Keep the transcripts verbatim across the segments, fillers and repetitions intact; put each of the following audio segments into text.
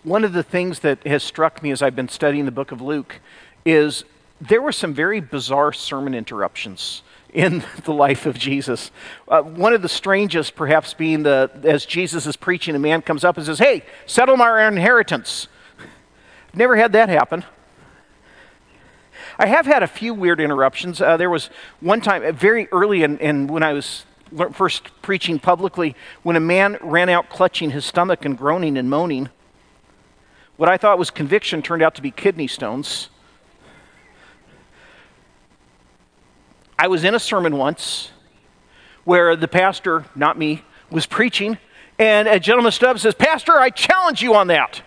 one of the things that has struck me as I've been studying the book of Luke is there were some very bizarre sermon interruptions in the life of Jesus. Uh, one of the strangest perhaps being the, as Jesus is preaching, a man comes up and says, "Hey, settle my inheritance." Never had that happen. I have had a few weird interruptions. Uh, there was one time, uh, very early in, in when I was first preaching publicly, when a man ran out clutching his stomach and groaning and moaning. What I thought was conviction turned out to be kidney stones. I was in a sermon once where the pastor, not me, was preaching, and a gentleman stood up and says, "Pastor, I challenge you on that."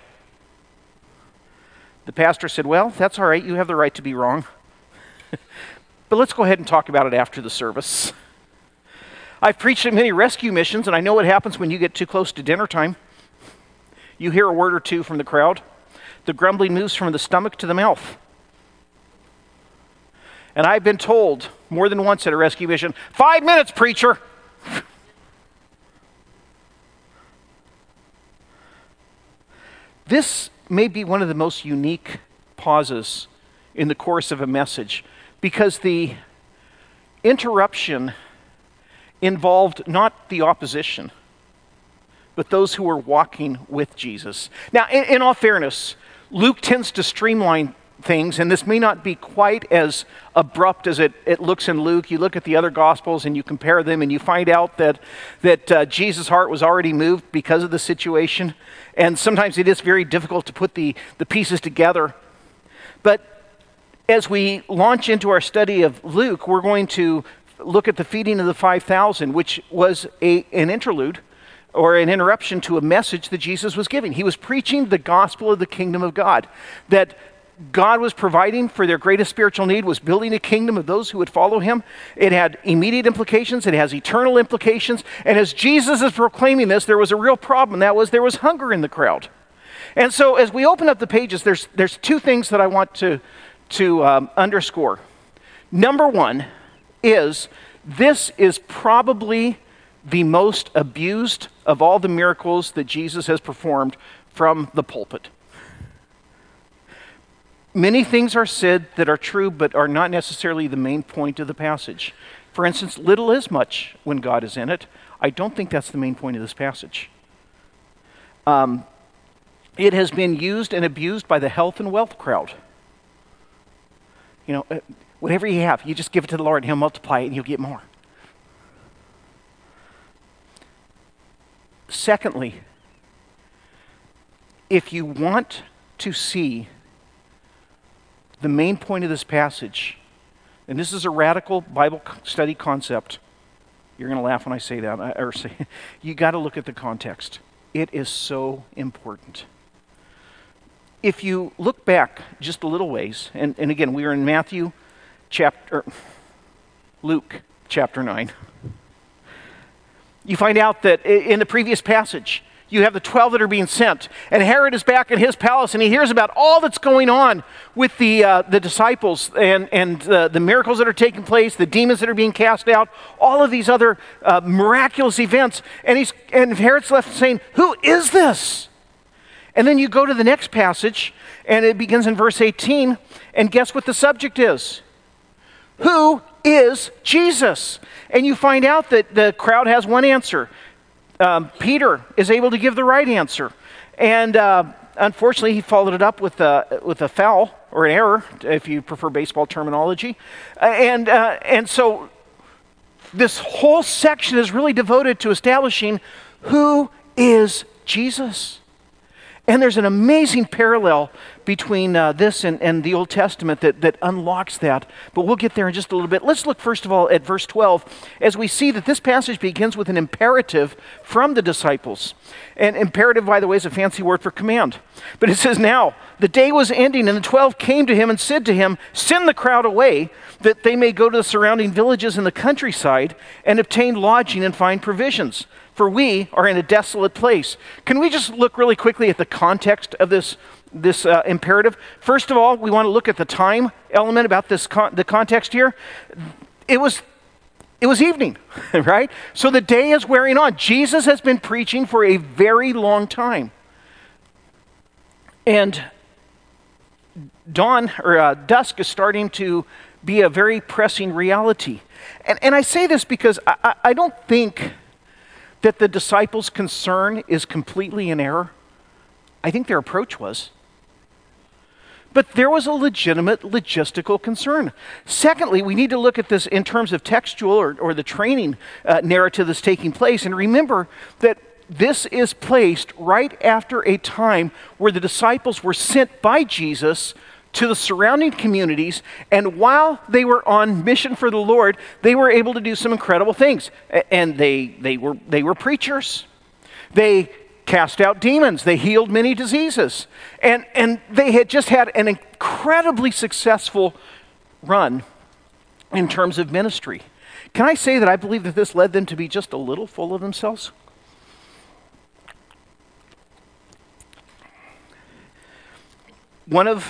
The pastor said, "Well, that's all right. You have the right to be wrong. But let's go ahead and talk about it after the service." I've preached at many rescue missions, and I know what happens when you get too close to dinner time. You hear a word or two from the crowd. The grumbling moves from the stomach to the mouth. And I've been told more than once at a rescue mission, "Five minutes, preacher." This may be one of the most unique pauses in the course of a message, because the interruption involved not the opposition, but those who were walking with Jesus. Now, in, in all fairness, Luke tends to streamline things, and this may not be quite as abrupt as it, it looks in Luke. You look at the other Gospels and you compare them, and you find out that, that uh, Jesus' heart was already moved because of the situation. And sometimes it is very difficult to put the, the pieces together. But as we launch into our study of Luke, we're going to look at the feeding of the five thousand, which was a, an interlude or an interruption to a message that Jesus was giving. He was preaching the gospel of the kingdom of God, that God was providing for their greatest spiritual need, was building a kingdom of those who would follow him. It had immediate implications. It has eternal implications. And as Jesus is proclaiming this, there was a real problem. That was there was hunger in the crowd. And so as we open up the pages, there's, there's two things that I want to, to um, underscore. Number one is this is probably the most abused of all the miracles that Jesus has performed from the pulpit. Many things are said that are true, but are not necessarily the main point of the passage. For instance, little is much when God is in it. I don't think that's the main point of this passage. Um, it has been used and abused by the health and wealth crowd. You know, uh, whatever you have, you just give it to the Lord and he'll multiply it and you'll get more. Secondly, if you want to see the main point of this passage, and this is a radical Bible study concept. You're going to laugh when I say that, or say, you got to look at the context. It is so important. If you look back just a little ways, and, and again, we are in Matthew chapter, Luke chapter nine. You find out that in the previous passage, you have the twelve that are being sent. And Herod is back in his palace, and he hears about all that's going on with the uh, the disciples and, and uh, the miracles that are taking place, the demons that are being cast out, all of these other uh, miraculous events. And, he's, and Herod's left saying, "Who is this?" And then you go to the next passage, and it begins in verse eighteen, and guess what the subject is? Who is Jesus? And you find out that the crowd has one answer. Um, Peter is able to give the right answer. And uh, unfortunately, he followed it up with a, with a foul, or an error, if you prefer baseball terminology. Uh, and, uh, and so this whole section is really devoted to establishing who is Jesus. And there's an amazing parallel between uh, this and, and the Old Testament that, that unlocks that. But we'll get there in just a little bit. Let's look first of all at verse twelve, as we see that this passage begins with an imperative from the disciples. And imperative, by the way, is a fancy word for command. But it says, "Now the day was ending, and the twelve came to him and said to him, 'Send the crowd away, that they may go to the surrounding villages in the countryside and obtain lodging and find provisions. For we are in a desolate place.'" Can we just look really quickly at the context of this, this uh, imperative? First of all, we want to look at the time element about this con- the context here. It was, it was evening, right? So the day is wearing on. Jesus has been preaching for a very long time. And dawn, or uh, dusk is starting to be a very pressing reality. And, and I say this because I, I, I don't think that the disciples' concern is completely in error. I think their approach was. But there was a legitimate logistical concern. Secondly, we need to look at this in terms of textual or, or the training uh, narrative that's taking place. And remember that this is placed right after a time where the disciples were sent by Jesus to the surrounding communities, and while they were on mission for the Lord, they were able to do some incredible things. And they, they, were, they were preachers. They cast out demons. They healed many diseases. And, and they had just had an incredibly successful run in terms of ministry. Can I say that I believe that this led them to be just a little full of themselves? One of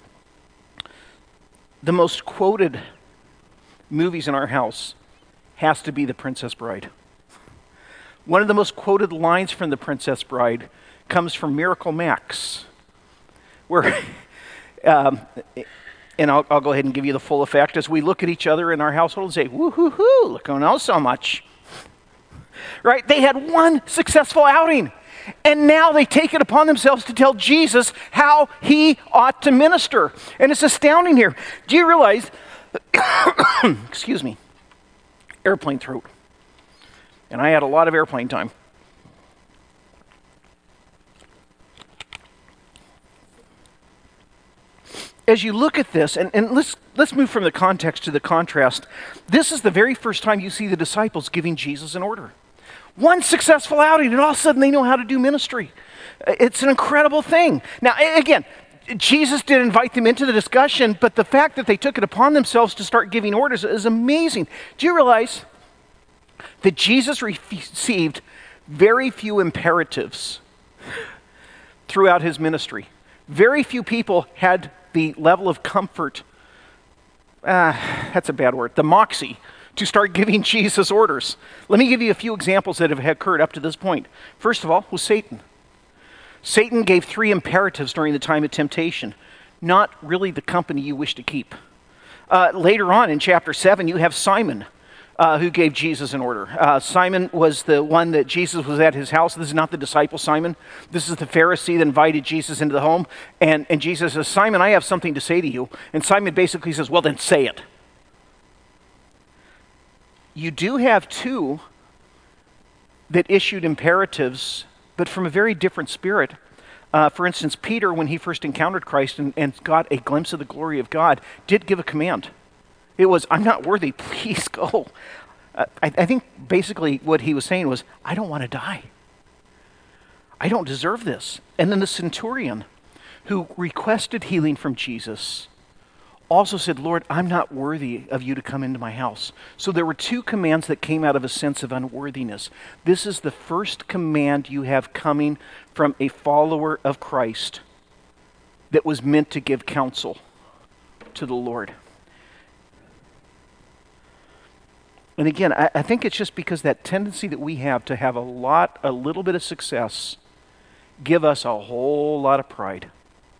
the most quoted movies in our house has to be The Princess Bride. One of the most quoted lines from The Princess Bride comes from Miracle Max, where, um, and I'll, I'll go ahead and give you the full effect, as we look at each other in our household and say, woo-hoo-hoo, look who knows so much. Right? They had one successful outing, and now they take it upon themselves to tell Jesus how he ought to minister. And it's astounding here. Do you realize, excuse me, airplane throat. And I had a lot of airplane time. As you look at this, and, and let's, let's move from the context to the contrast. This is the very first time you see the disciples giving Jesus an order. One successful outing, and all of a sudden they know how to do ministry. It's an incredible thing. Now, again, Jesus did invite them into the discussion, but the fact that they took it upon themselves to start giving orders is amazing. Do you realize that Jesus received very few imperatives throughout his ministry? Very few people had the level of comfort, uh, that's a bad word, the moxie, to start giving Jesus orders. Let me give you a few examples that have occurred up to this point. First of all, was Satan. Satan gave three imperatives during the time of temptation. Not really the company you wish to keep. Uh, later on in chapter seven, you have Simon, uh, who gave Jesus an order. Uh, Simon was the one that Jesus was at his house. This is not the disciple Simon. This is the Pharisee that invited Jesus into the home. And, and Jesus says, Simon, I have something to say to you. And Simon basically says, well, then say it. You do have two that issued imperatives, but from a very different spirit. Uh, for instance, Peter, when he first encountered Christ and, and got a glimpse of the glory of God, did give a command. It was, I'm not worthy, please go. Uh, I, I think basically what he was saying was, I don't want to die. I don't deserve this. And then the centurion, who requested healing from Jesus, also said, Lord, I'm not worthy of you to come into my house. So there were two commands that came out of a sense of unworthiness. This is the first command you have coming from a follower of Christ that was meant to give counsel to the Lord. And again, I, I think it's just because that tendency that we have to have a lot, a little bit of success, give us a whole lot of pride.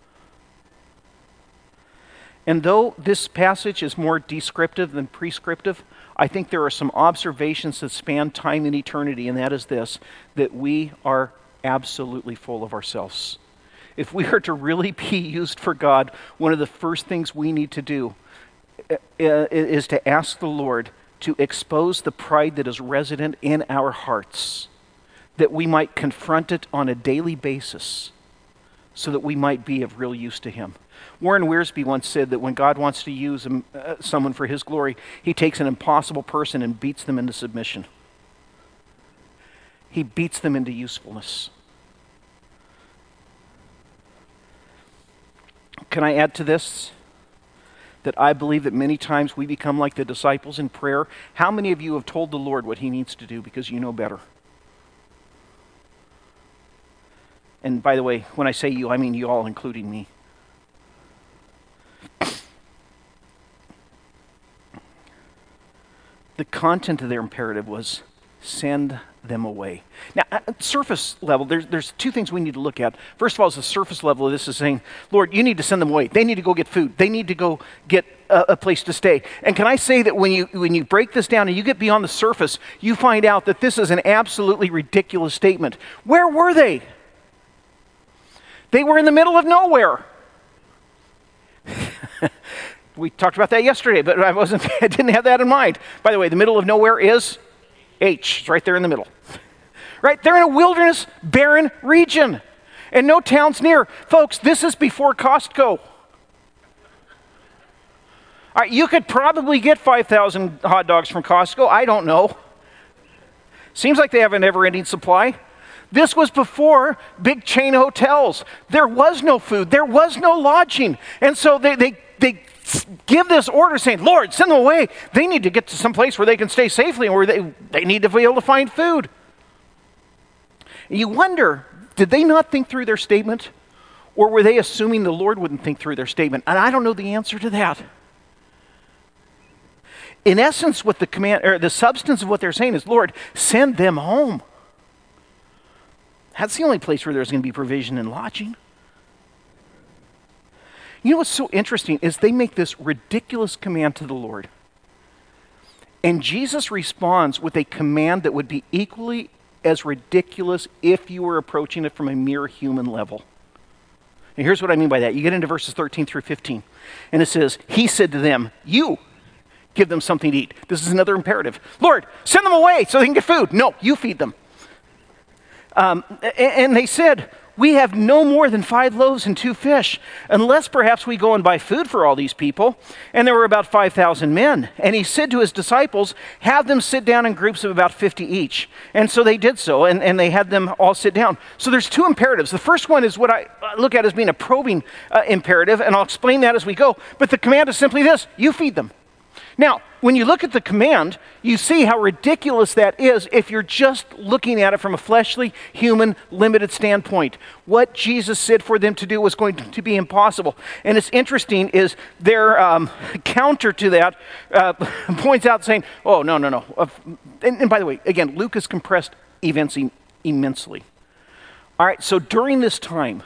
And though this passage is more descriptive than prescriptive, I think there are some observations that span time and eternity, and that is this, that we are absolutely full of ourselves. If we are to really be used for God, one of the first things we need to do is to ask the Lord to expose the pride that is resident in our hearts, that we might confront it on a daily basis, so that we might be of real use to him. Warren Wiersbe once said that when God wants to use um, uh, someone for his glory, he takes an impossible person and beats them into submission. He beats them into usefulness. Can I add to this? That I believe that many times we become like the disciples in prayer. How many of you have told the Lord what he needs to do because you know better? And by the way, when I say you, I mean you all, including me. The content of their imperative was, send them away. Now, at surface level, there's, there's two things we need to look at. First of all, is the surface level of this is saying, Lord, you need to send them away. They need to go get food. They need to go get a, a place to stay. And can I say that when you, when you break this down and you get beyond the surface, you find out that this is an absolutely ridiculous statement. Where were they? They were in the middle of nowhere. We talked about that yesterday, but I wasn't, I didn't have that in mind. By the way, the middle of nowhere is H. It's right there in the middle. Right? They're in a wilderness, barren region, and no towns near. Folks, this is before Costco. All right, you could probably get five thousand hot dogs from Costco. I don't know. Seems like they have a never-ending supply. This was before big chain hotels. There was no food. There was no lodging. And so they, they, they give this order saying, Lord, send them away. They need to get to some place where they can stay safely and where they, they need to be able to find food. And you wonder, did they not think through their statement? Or were they assuming the Lord wouldn't think through their statement? And I don't know the answer to that. In essence, what the command, or the substance of what they're saying is, Lord, send them home. That's the only place where there's going to be provision and lodging. You know what's so interesting is they make this ridiculous command to the Lord. And Jesus responds with a command that would be equally as ridiculous if you were approaching it from a mere human level. And here's what I mean by that. You get into verses thirteen through fifteen. And it says, he said to them, you give them something to eat. This is another imperative. Lord, send them away so they can get food. No, you feed them. Um, and they said, we have no more than five loaves and two fish, unless perhaps we go and buy food for all these people. And there were about five thousand men. And he said to his disciples, have them sit down in groups of about fifty each. And so they did so, and, and they had them all sit down. So there's two imperatives. The first one is what I look at as being a probing uh, imperative, and I'll explain that as we go. But the command is simply this, you feed them. Now, when you look at the command, you see how ridiculous that is if you're just looking at it from a fleshly, human, limited standpoint. What Jesus said for them to do was going to be impossible. And it's interesting is their um, counter to that uh, points out saying, oh, no, no, no. And, and by the way, again, Luke has compressed events immensely. All right, so during this time,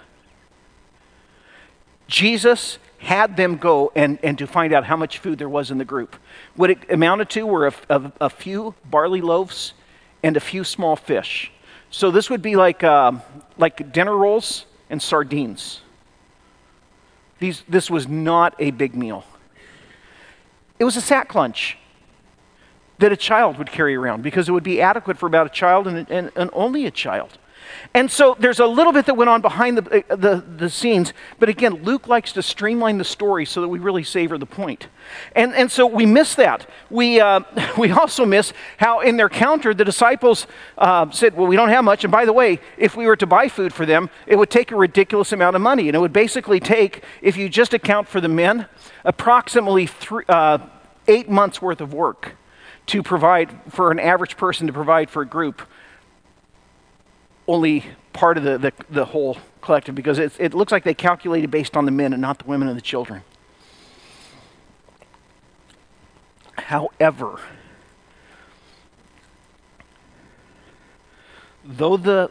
Jesus had them go and, and to find out how much food there was in the group. What it amounted to were a, a, a few barley loaves and a few small fish. So this would be like, uh, like dinner rolls and sardines. These, this was not a big meal. It was a sack lunch that a child would carry around because it would be adequate for about a child and, and, and only a child. And so there's a little bit that went on behind the, the, the scenes, but again, Luke likes to streamline the story so that we really savor the point. And, and so we miss that. We, uh, we also miss how in their counter, the disciples uh, said, well, we don't have much. And by the way, if we were to buy food for them, it would take a ridiculous amount of money. And it would basically take, if you just account for the men, approximately three, uh, eight months worth of work to provide for an average person to provide for a group. Only part of the, the, the whole collective, because it, it looks like they calculated based on the men and not the women and the children. However, though the,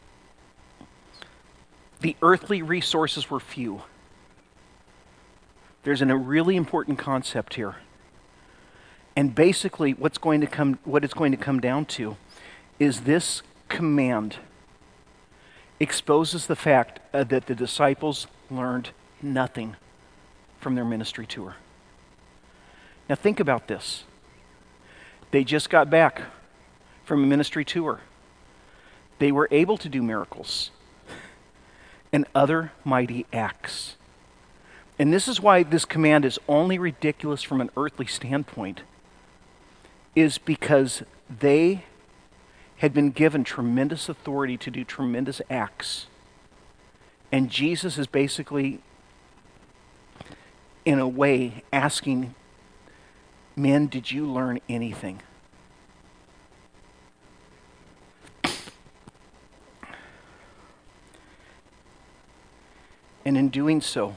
the earthly resources were few, there's an, a really important concept here. And basically what's going to come, what it's going to come down to is this command exposes the fact uh, that the disciples learned nothing from their ministry tour. Now think about this. They just got back from a ministry tour. They were able to do miracles and other mighty acts. And this is why this command is only ridiculous from an earthly standpoint, is because they had been given tremendous authority to do tremendous acts. And Jesus is basically, in a way, asking, men, did you learn anything? And in doing so,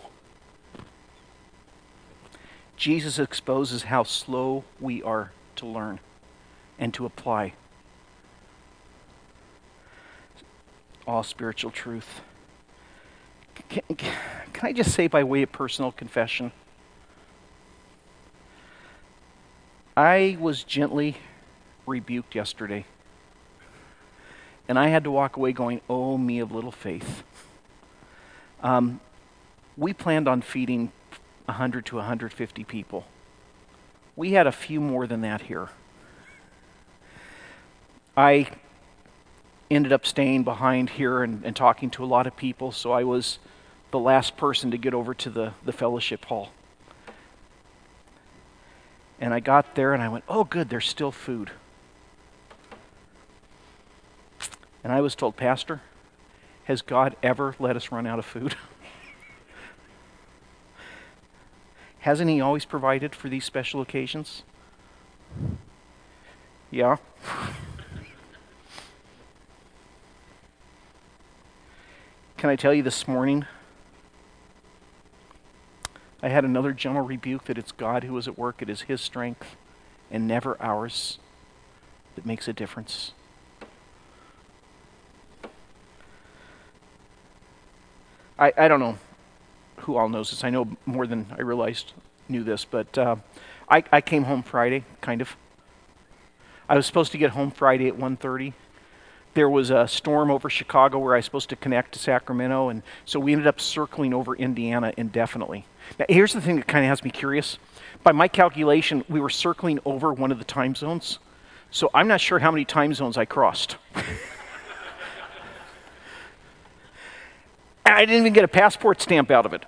Jesus exposes how slow we are to learn and to apply. all spiritual truth. Can, can I just say by way of personal confession, I was gently rebuked yesterday. And I had to walk away going, oh, me of little faith. Um, we planned on feeding one hundred to one hundred fifty people. We had a few more than that here. I ended up staying behind here and, and talking to a lot of people, so I was the last person to get over to the, the fellowship hall. And I got there and I went, oh good, there's still food. And I was told, Pastor, has God ever let us run out of food? Hasn't he always provided for these special occasions? Yeah. Can I tell you this morning, I had another gentle rebuke that it's God who is at work. It is his strength and never ours that makes a difference. I, I don't know who all knows this. I know more than I realized knew this, but uh, I, I came home Friday, kind of. I was supposed to get home Friday at one thirty. There was a storm over Chicago where I was supposed to connect to Sacramento, and so we ended up circling over Indiana indefinitely. Now, here's the thing that kind of has me curious. By my calculation, we were circling over one of the time zones, so I'm not sure how many time zones I crossed. I didn't even get a passport stamp out of it.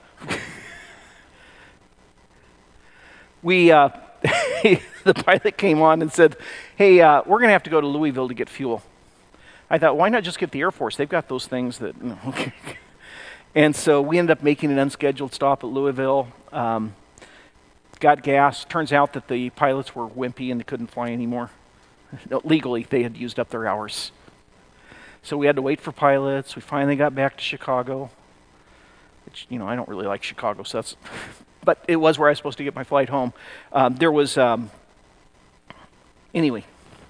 we, uh, the pilot came on and said, hey, uh, we're going to have to go to Louisville to get fuel. I thought, why not just get the Air Force? They've got those things that, no. And so we ended up making an unscheduled stop at Louisville, um, got gas. Turns out that the pilots were wimpy and they couldn't fly anymore. No, legally, they had used up their hours. So we had to wait for pilots. We finally got back to Chicago, which, you know, I don't really like Chicago, so that's, but it was where I was supposed to get my flight home. Um, there was, um, anyway,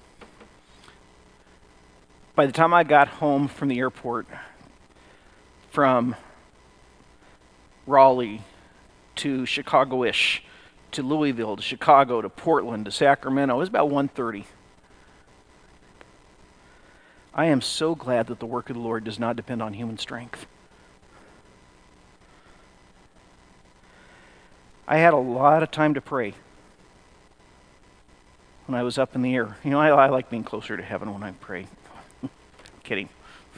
by the time I got home from the airport, from Raleigh to Chicago-ish, to Louisville, to Chicago, to Portland, to Sacramento, it was about one thirty. I am so glad that the work of the Lord does not depend on human strength. I had a lot of time to pray when I was up in the air. You know, I, I like being closer to heaven when I pray. Kidding.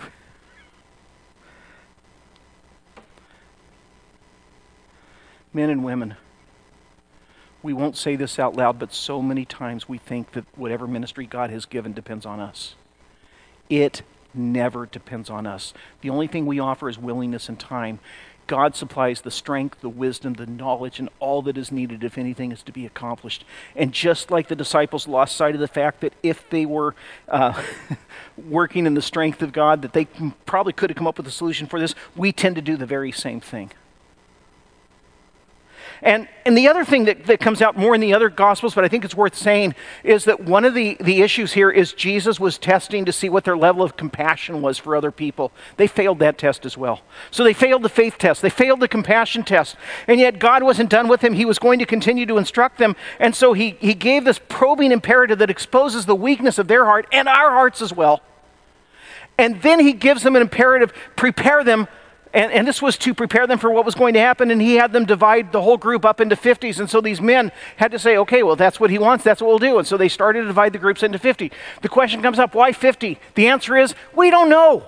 Men and women, we won't say this out loud, but so many times we think that whatever ministry God has given depends on us. It never depends on us. The only thing we offer is willingness and time. God supplies the strength, the wisdom, the knowledge, and all that is needed if anything is to be accomplished. And just like the disciples lost sight of the fact that if they were uh, working in the strength of God, that they probably could have come up with a solution for this, we tend to do the very same thing. And and the other thing that, that comes out more in the other Gospels, but I think it's worth saying, is that one of the, the issues here is Jesus was testing to see what their level of compassion was for other people. They failed that test as well. So they failed the faith test. They failed the compassion test. And yet God wasn't done with them. He was going to continue to instruct them. And so he, he gave this probing imperative that exposes the weakness of their heart and our hearts as well. And then he gives them an imperative, prepare them. And, and this was to prepare them for what was going to happen, and he had them divide the whole group up into fifties. And so these men had to say, okay, well, that's what he wants, that's what we'll do. And so they started to divide the groups into fifty. The question comes up, why fifty? The answer is, we don't know.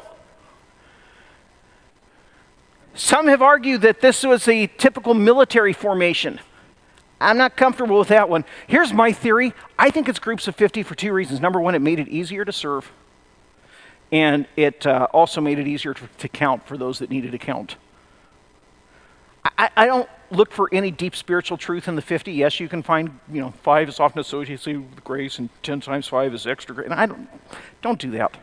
Some have argued that this was a typical military formation. I'm not comfortable with that one. Here's my theory. I think it's groups of fifty for two reasons. Number one, it made it easier to serve. And it uh, also made it easier to, to count for those that needed to count. I, I don't look for any deep spiritual truth in the fifty. Yes, you can find, you know, five is often associated with grace, and ten times five is extra grace. And I don't, don't do that.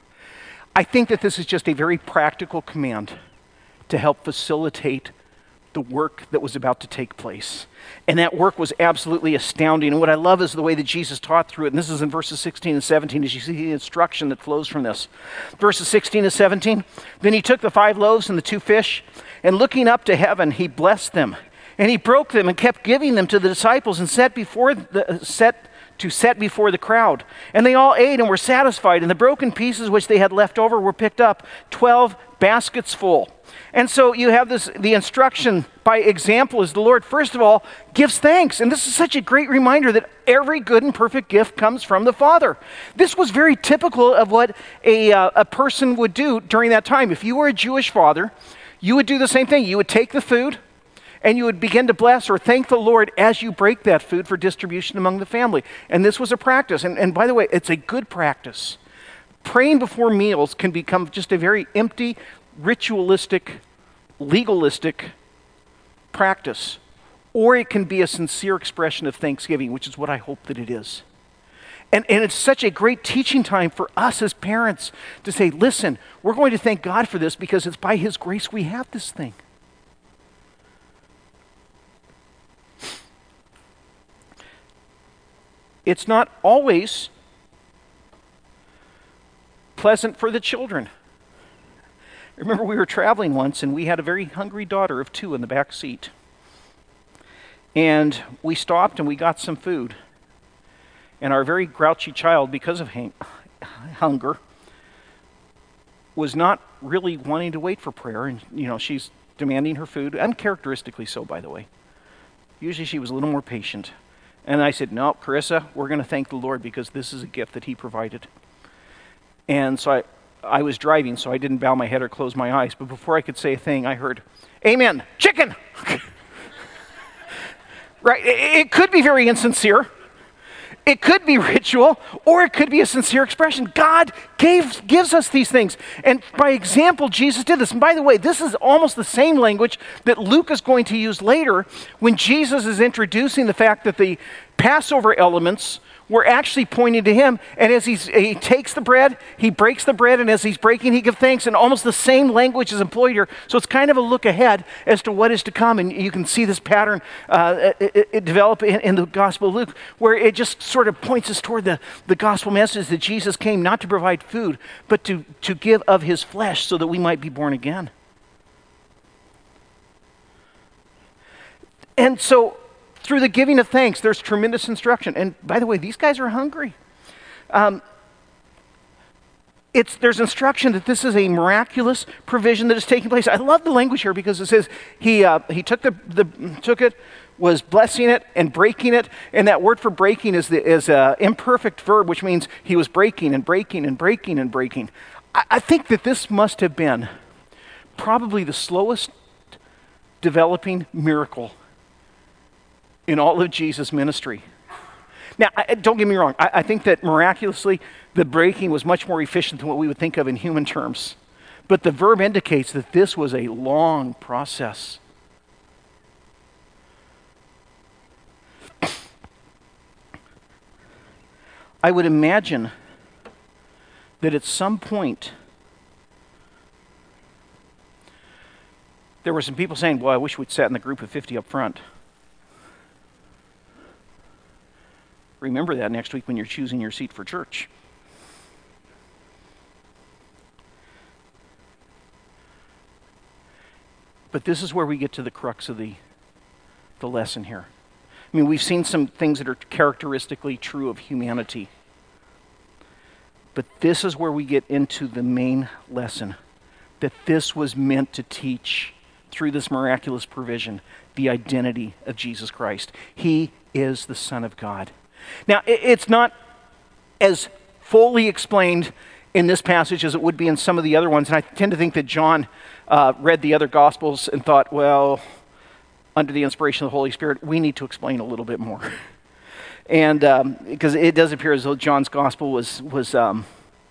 I think that this is just a very practical command to help facilitate the work that was about to take place. And that work was absolutely astounding. And what I love is the way that Jesus taught through it. And this is in verses sixteen and seventeen, as you see the instruction that flows from this. Verses sixteen and seventeen, then he took the five loaves and the two fish, and looking up to heaven, he blessed them. And he broke them and kept giving them to the disciples and set before the set to set before the crowd. And they all ate and were satisfied. And the broken pieces which they had left over were picked up, twelve baskets full. And so you have this, the instruction by example is the Lord, first of all, gives thanks. And this is such a great reminder that every good and perfect gift comes from the Father. This was very typical of what a, uh, a person would do during that time. If you were a Jewish father, you would do the same thing. You would take the food and you would begin to bless or thank the Lord as you break that food for distribution among the family. And this was a practice. And, and by the way, it's a good practice. Praying before meals can become just a very empty, ritualistic, legalistic practice. Or it can be a sincere expression of thanksgiving, which is what I hope that it is. And, and it's such a great teaching time for us as parents to say, listen, we're going to thank God for this because it's by His grace we have this thing. It's not always pleasant for the children. Remember, we were traveling once and we had a very hungry daughter of two in the back seat. And we stopped and we got some food. And our very grouchy child, because of hang- hunger, was not really wanting to wait for prayer. And, you know, she's demanding her food, uncharacteristically so, by the way. Usually she was a little more patient. And I said, no, Carissa, we're going to thank the Lord because this is a gift that He provided. And so I, I was driving, so I didn't bow my head or close my eyes. But before I could say a thing, I heard, amen, chicken! Right? It, it could be very insincere. It could be ritual, or it could be a sincere expression. God gave, gives us these things. And by example, Jesus did this. And by the way, this is almost the same language that Luke is going to use later when Jesus is introducing the fact that the Passover elements were actually pointing to Him. And as he's, he takes the bread, He breaks the bread, and as He's breaking, He gives thanks. And almost the same language is employed here. So it's kind of a look ahead as to what is to come. And you can see this pattern uh, it, it develop in, in the Gospel of Luke, where it just sort of points us toward the, the gospel message that Jesus came not to provide food, but to, to give of His flesh so that we might be born again. And so, through the giving of thanks, there's tremendous instruction. And by the way, these guys are hungry. Um, it's, there's instruction that this is a miraculous provision that is taking place. I love the language here because it says he uh, he took the, the took it, was blessing it and breaking it. And that word for breaking is the is an imperfect verb, which means he was breaking and breaking and breaking and breaking. I, I think that this must have been probably the slowest developing miracle in all of Jesus' ministry. Now, I, don't get me wrong. I, I think that miraculously, the breaking was much more efficient than what we would think of in human terms. But the verb indicates that this was a long process. I would imagine that at some point, there were some people saying, well, I wish we'd sat in the group of fifty up front. Remember that next week when you're choosing your seat for church. But this is where we get to the crux of the, the lesson here. I mean, we've seen some things that are characteristically true of humanity. But this is where we get into the main lesson, that this was meant to teach, through this miraculous provision, the identity of Jesus Christ. He is the Son of God. Now, it's not as fully explained in this passage as it would be in some of the other ones, and I tend to think that John uh, read the other Gospels and thought, well, under the inspiration of the Holy Spirit, we need to explain a little bit more. And um, because it does appear as though John's Gospel was was um,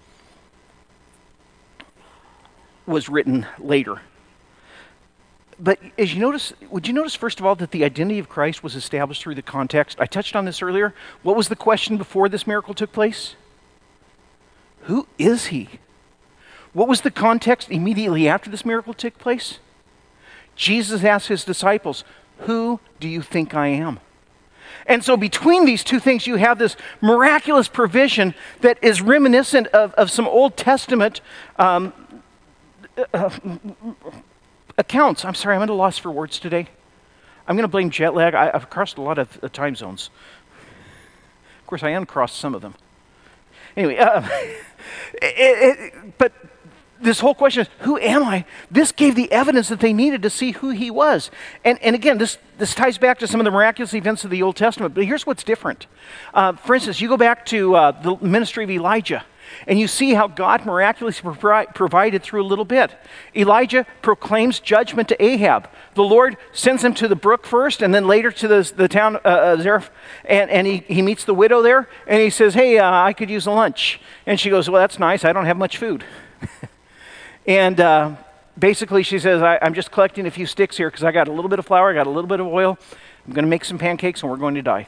was written later. But as you notice, would you notice first of all that the identity of Christ was established through the context? I touched on this earlier. What was the question before this miracle took place? Who is He? What was the context immediately after this miracle took place? Jesus asked his disciples, who do you think I am? And so between these two things, you have this miraculous provision that is reminiscent of, of some Old Testament um, uh, accounts. I'm sorry, I'm at a loss for words today. I'm going to blame jet lag. I, I've crossed a lot of uh, time zones. Of course, I uncrossed some of them. Anyway, uh, it, it, but this whole question is, who am I? This gave the evidence that they needed to see who he was. And, and again, this, this ties back to some of the miraculous events of the Old Testament. But here's what's different. Uh, for instance, you go back to uh, the ministry of Elijah, and you see how God miraculously provi- provided through a little bit. Elijah proclaims judgment to Ahab. The Lord sends him to the brook first, and then later to the, the town uh, uh, Zareph, and, and he, he meets the widow there, and he says, hey, uh, I could use a lunch. And she goes, well, that's nice. I don't have much food. And uh, basically she says, I, I'm just collecting a few sticks here because I got a little bit of flour, I got a little bit of oil. I'm going to make some pancakes and we're going to die.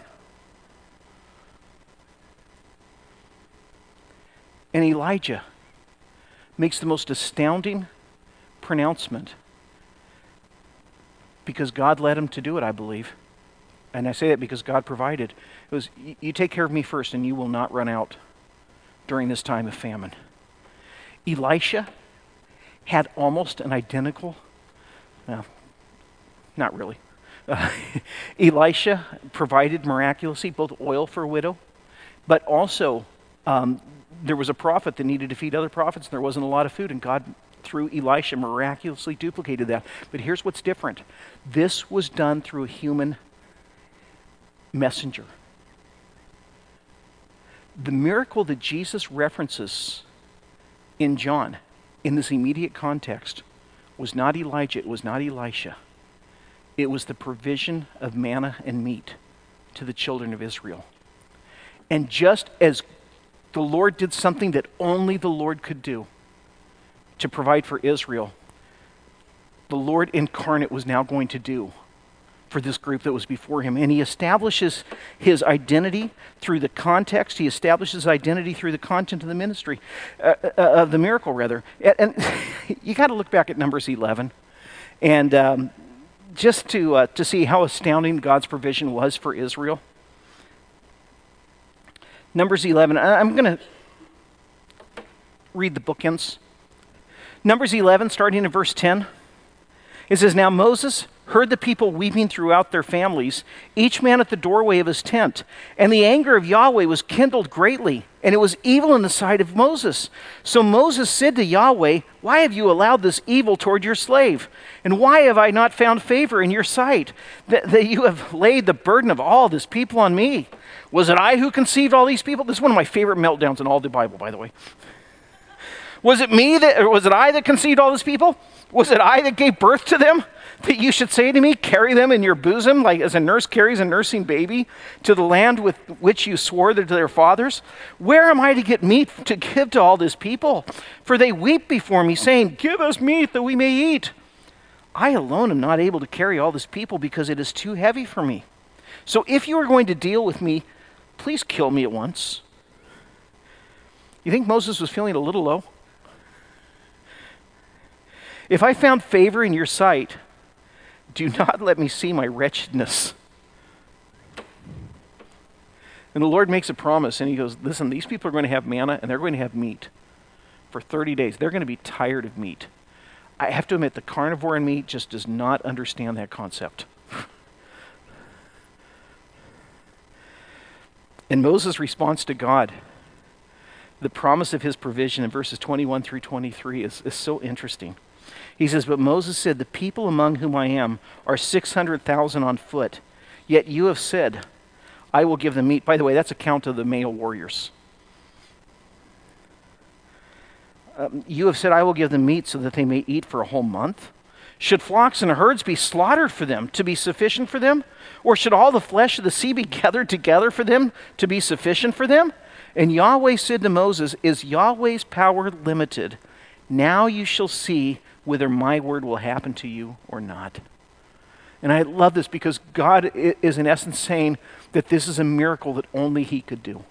And Elijah makes the most astounding pronouncement because God led him to do it, I believe. And I say that because God provided. It was, you take care of me first and you will not run out during this time of famine. Elisha had almost an identical, well, not really. Uh, Elisha provided miraculously both oil for a widow, but also um, there was a prophet that needed to feed other prophets, and there wasn't a lot of food, and God, through Elisha, miraculously duplicated that. But here's what's different. This was done through a human messenger. The miracle that Jesus references in John, in this immediate context, was not Elijah, it was not Elisha. It was the provision of manna and meat to the children of Israel. And just as the Lord did something that only the Lord could do to provide for Israel, the Lord incarnate was now going to do for this group that was before him. And he establishes his identity through the context. He establishes identity through the content of the ministry, uh, uh, of the miracle, rather. And, and you got to look back at Numbers eleven, and um, just to uh, to see how astounding God's provision was for Israel. Numbers eleven. I'm going to read the bookends. Numbers eleven, starting in verse ten. It says, now Moses heard the people weeping throughout their families, each man at the doorway of his tent. And the anger of Yahweh was kindled greatly, and it was evil in the sight of Moses. So Moses said to Yahweh, why have you allowed this evil toward your slave? And why have I not found favor in your sight, that, that you have laid the burden of all this people on me? Was it I who conceived all these people? This is one of my favorite meltdowns in all the Bible, by the way. Was it me that, or was it I that conceived all these people? Was it I that gave birth to them? That you should say to me, carry them in your bosom, like as a nurse carries a nursing baby, to the land with which you swore to their fathers? Where am I to get meat to give to all this people? For they weep before me, saying, give us meat that we may eat. I alone am not able to carry all this people because it is too heavy for me. So if you are going to deal with me, please kill me at once. You think Moses was feeling a little low? If I found favor in your sight, do not let me see my wretchedness. And the Lord makes a promise, and he goes, listen, these people are going to have manna, and they're going to have meat for thirty days. They're going to be tired of meat. I have to admit, the carnivore in me just does not understand that concept. And Moses' response to God, the promise of his provision in verses twenty-one through twenty-three is, is so interesting. He says, but Moses said, the people among whom I am are six hundred thousand on foot, yet you have said, I will give them meat. By the way, that's a count of the male warriors. Um, you have said, I will give them meat so that they may eat for a whole month. Should flocks and herds be slaughtered for them to be sufficient for them? Or should all the flesh of the sea be gathered together for them to be sufficient for them? And Yahweh said to Moses, is Yahweh's power limited? Now you shall see whether my word will happen to you or not. And I love this because God is in essence saying that this is a miracle that only he could do.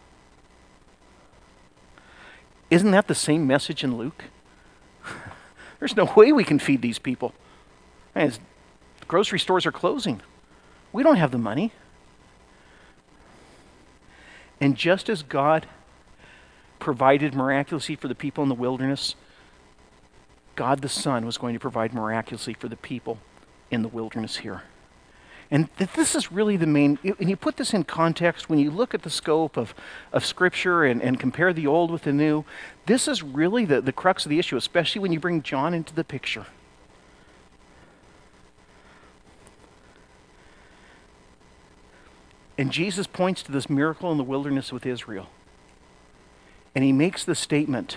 Isn't that the same message in Luke? There's no way we can feed these people. And it's grocery stores are closing. We don't have the money. And just as God provided miraculously for the people in the wilderness, God the Son was going to provide miraculously for the people in the wilderness here. And th- this is really the main, and you put this in context, when you look at the scope of, of Scripture and, and compare the old with the new, this is really the, the crux of the issue, especially when you bring John into the picture. And Jesus points to this miracle in the wilderness with Israel. And he makes the statement,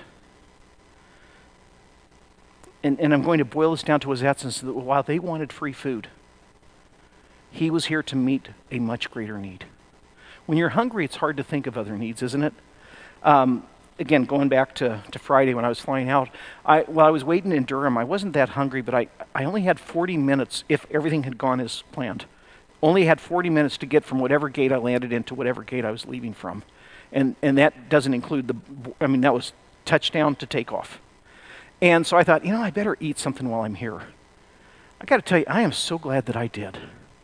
and, and I'm going to boil this down to its essence, that while they wanted free food, he was here to meet a much greater need. When you're hungry, it's hard to think of other needs, isn't it? Um, again, going back to, to Friday when I was flying out, I, while I was waiting in Durham, I wasn't that hungry, but I, I only had forty minutes if everything had gone as planned. Only had forty minutes to get from whatever gate I landed in to whatever gate I was leaving from. And, and that doesn't include the, I mean, that was touchdown to takeoff. And so I thought, you know, I better eat something while I'm here. I got to tell you, I am so glad that I did.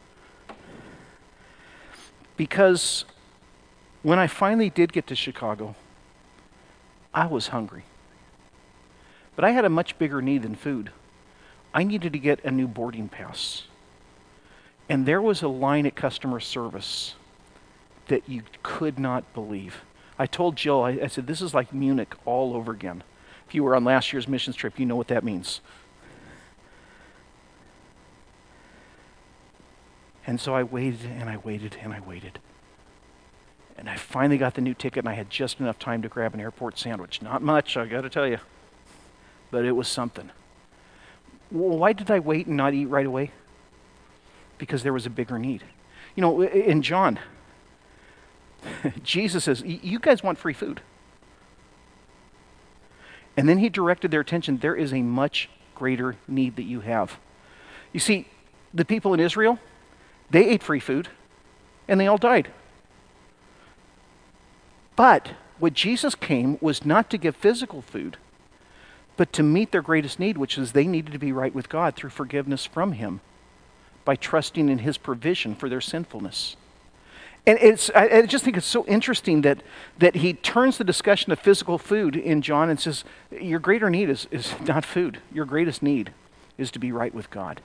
Because when I finally did get to Chicago, I was hungry. But I had a much bigger need than food. I needed to get a new boarding pass. And there was a line at customer service that you could not believe. I told Jill, I, I said, this is like Munich all over again. If you were on last year's missions trip, you know what that means. And so I waited and I waited and I waited. And I finally got the new ticket and I had just enough time to grab an airport sandwich. Not much, I got to tell you. But it was something. Well, why did I wait and not eat right away? Because there was a bigger need. You know, in John, Jesus says, you guys want free food. And then he directed their attention, there is a much greater need that you have. You see, the people in Israel, they ate free food, and they all died. But what Jesus came was not to give physical food, but to meet their greatest need, which is they needed to be right with God through forgiveness from him by trusting in his provision for their sinfulness. And it's, I, I just think it's so interesting that, that he turns the discussion of physical food in John and says, your greater need is, is not food. Your greatest need is to be right with God.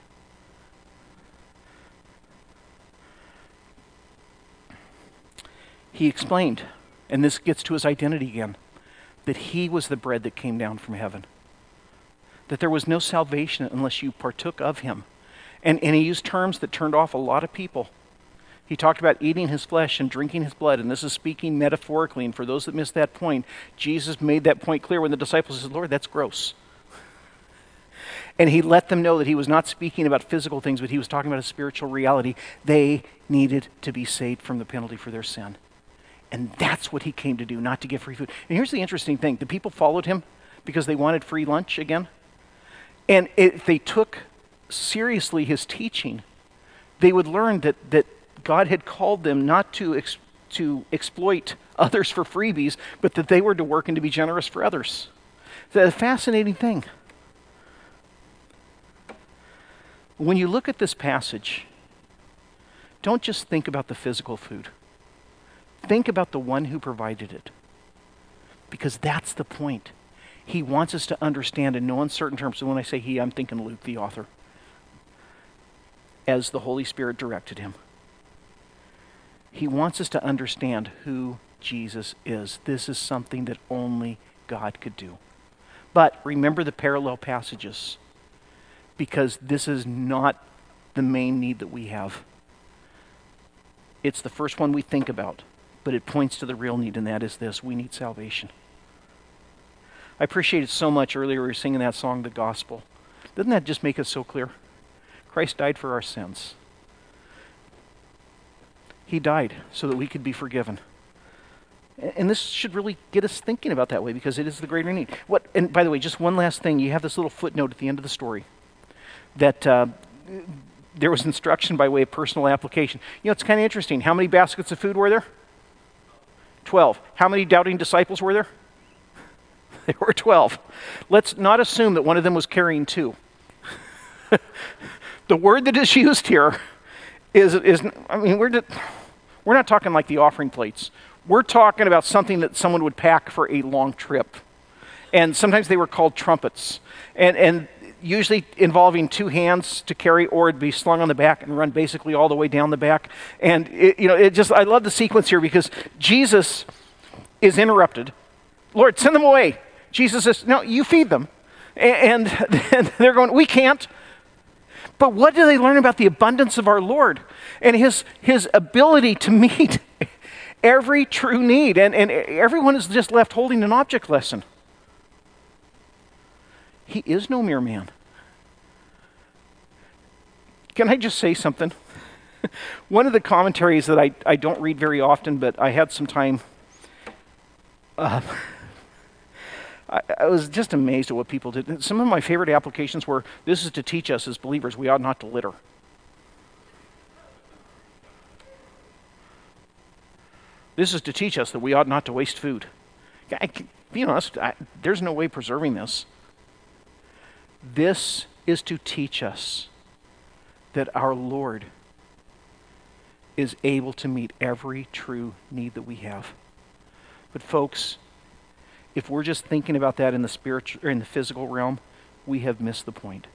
He explained, and this gets to his identity again, that he was the bread that came down from heaven. That there was no salvation unless you partook of him. And, and he used terms that turned off a lot of people. He talked about eating his flesh and drinking his blood, and this is speaking metaphorically, and for those that missed that point, Jesus made that point clear when the disciples said, Lord, that's gross. And he let them know that he was not speaking about physical things, but he was talking about a spiritual reality. They needed to be saved from the penalty for their sin. And that's what he came to do, not to give free food. And here's the interesting thing. The people followed him because they wanted free lunch again. And if they took seriously his teaching, they would learn that, that God had called them not to, ex, to exploit others for freebies, but that they were to work and to be generous for others. It's a fascinating thing. When you look at this passage, don't just think about the physical food. Think about the one who provided it. Because that's the point. He wants us to understand in no uncertain terms. So when I say he, I'm thinking Luke, the author, as the Holy Spirit directed him. He wants us to understand who Jesus is. This is something that only God could do. But remember the parallel passages, because this is not the main need that we have. It's the first one we think about, but it points to the real need, and that is this: we need salvation. I appreciated so much earlier we were singing that song, The Gospel. Doesn't that just make it so clear? Christ died for our sins. He died so that we could be forgiven. And this should really get us thinking about that way, because it is the greater need. What? And by the way, just one last thing. You have this little footnote at the end of the story that uh, there was instruction by way of personal application. You know, it's kind of interesting. How many baskets of food were there? Twelve. How many doubting disciples were there? There were twelve. Let's not assume that one of them was carrying two. The word that is used here is, is I mean, we're, we're not talking like the offering plates. We're talking about something that someone would pack for a long trip. And sometimes they were called trumpets. And, and usually involving two hands to carry, or it'd be slung on the back and run basically all the way down the back. And, it, you know, it just, I love the sequence here because Jesus is interrupted. Lord, send them away. Jesus says, no, you feed them. And, and they're going, we can't. But what do they learn about the abundance of our Lord and his, his ability to meet every true need? And, and everyone is just left holding an object lesson. He is no mere man. Can I just say something? One of the commentaries that I, I don't read very often, but I had some time, uh, I, I was just amazed at what people did. Some of my favorite applications were, this is to teach us as believers we ought not to litter. This is to teach us that we ought not to waste food. I, be honest, I, there's no way preserving this. This is to teach us that our Lord is able to meet every true need that we have. But folks, if we're just thinking about that in the spiritual or in the physical realm, we have missed the point.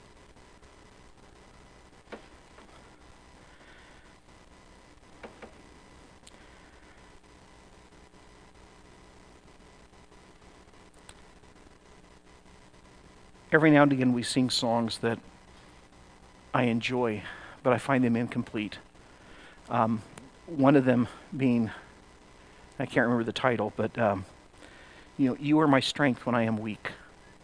Every now and again we sing songs that I enjoy, but I find them incomplete. Um, one of them being, I can't remember the title, but um, you know, you are my strength when I am weak.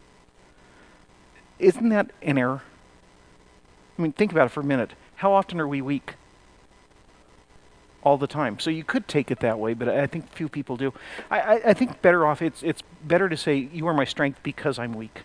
Isn't that an error? I mean, think about it for a minute. How often are we weak? All the time. So you could take it that way, but I think few people do. I, I, I think better off, it's, it's better to say, you are my strength because I'm weak.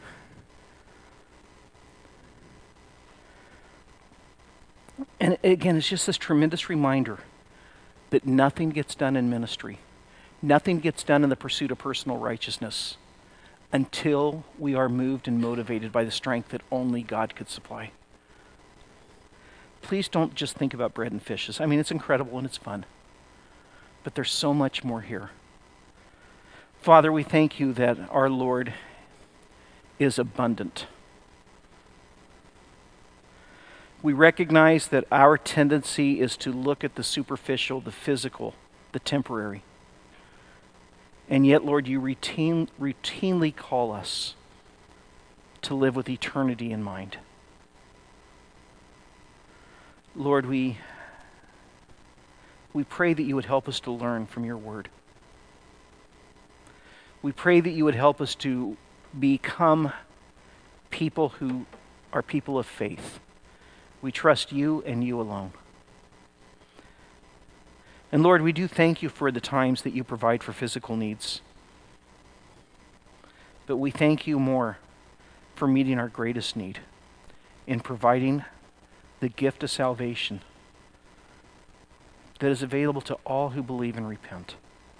And again, it's just this tremendous reminder that nothing gets done in ministry. Nothing gets done in the pursuit of personal righteousness until we are moved and motivated by the strength that only God could supply. Please don't just think about bread and fishes. I mean, it's incredible and it's fun. But there's so much more here. Father, we thank you that our Lord is abundant. We recognize that our tendency is to look at the superficial, the physical, the temporary. And yet, Lord, you routine, routinely call us to live with eternity in mind. Lord, we, we pray that you would help us to learn from your word. We pray that you would help us to become people who are people of faith. We trust you and you alone. And Lord, we do thank you for the times that you provide for physical needs. But we thank you more for meeting our greatest need in providing the gift of salvation that is available to all who believe and repent.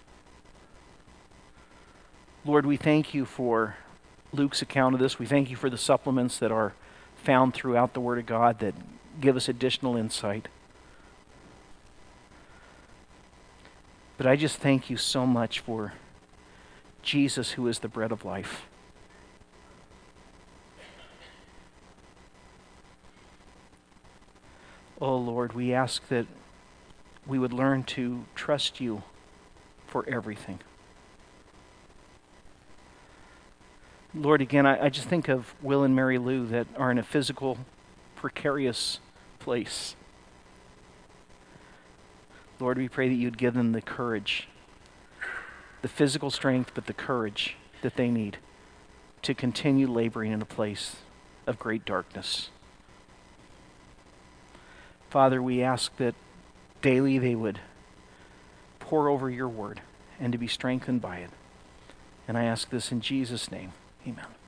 Lord, we thank you for Luke's account of this. We thank you for the supplements that are found throughout the Word of God that give us additional insight. But I just thank you so much for Jesus, who is the bread of life. Oh Lord, we ask that we would learn to trust you for everything. Lord, again, I, I just think of Will and Mary Lou that are in a physical, precarious place. Lord, we pray that you'd give them the courage, the physical strength, but the courage that they need to continue laboring in a place of great darkness. Father, we ask that daily they would pore over your word and to be strengthened by it. And I ask this in Jesus' name. Amen.